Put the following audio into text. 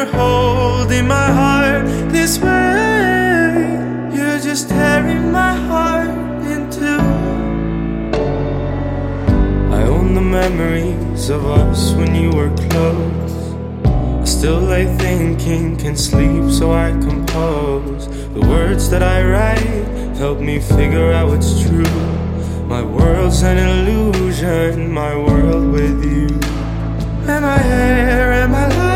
you're holding my heart this way. You're just tearing my heart in two. I own the memories of us when you were close. I still lay thinking, can't sleep so I compose. The words that I write help me figure out what's true. My world's an illusion, my world with you. Am I here, am I lying?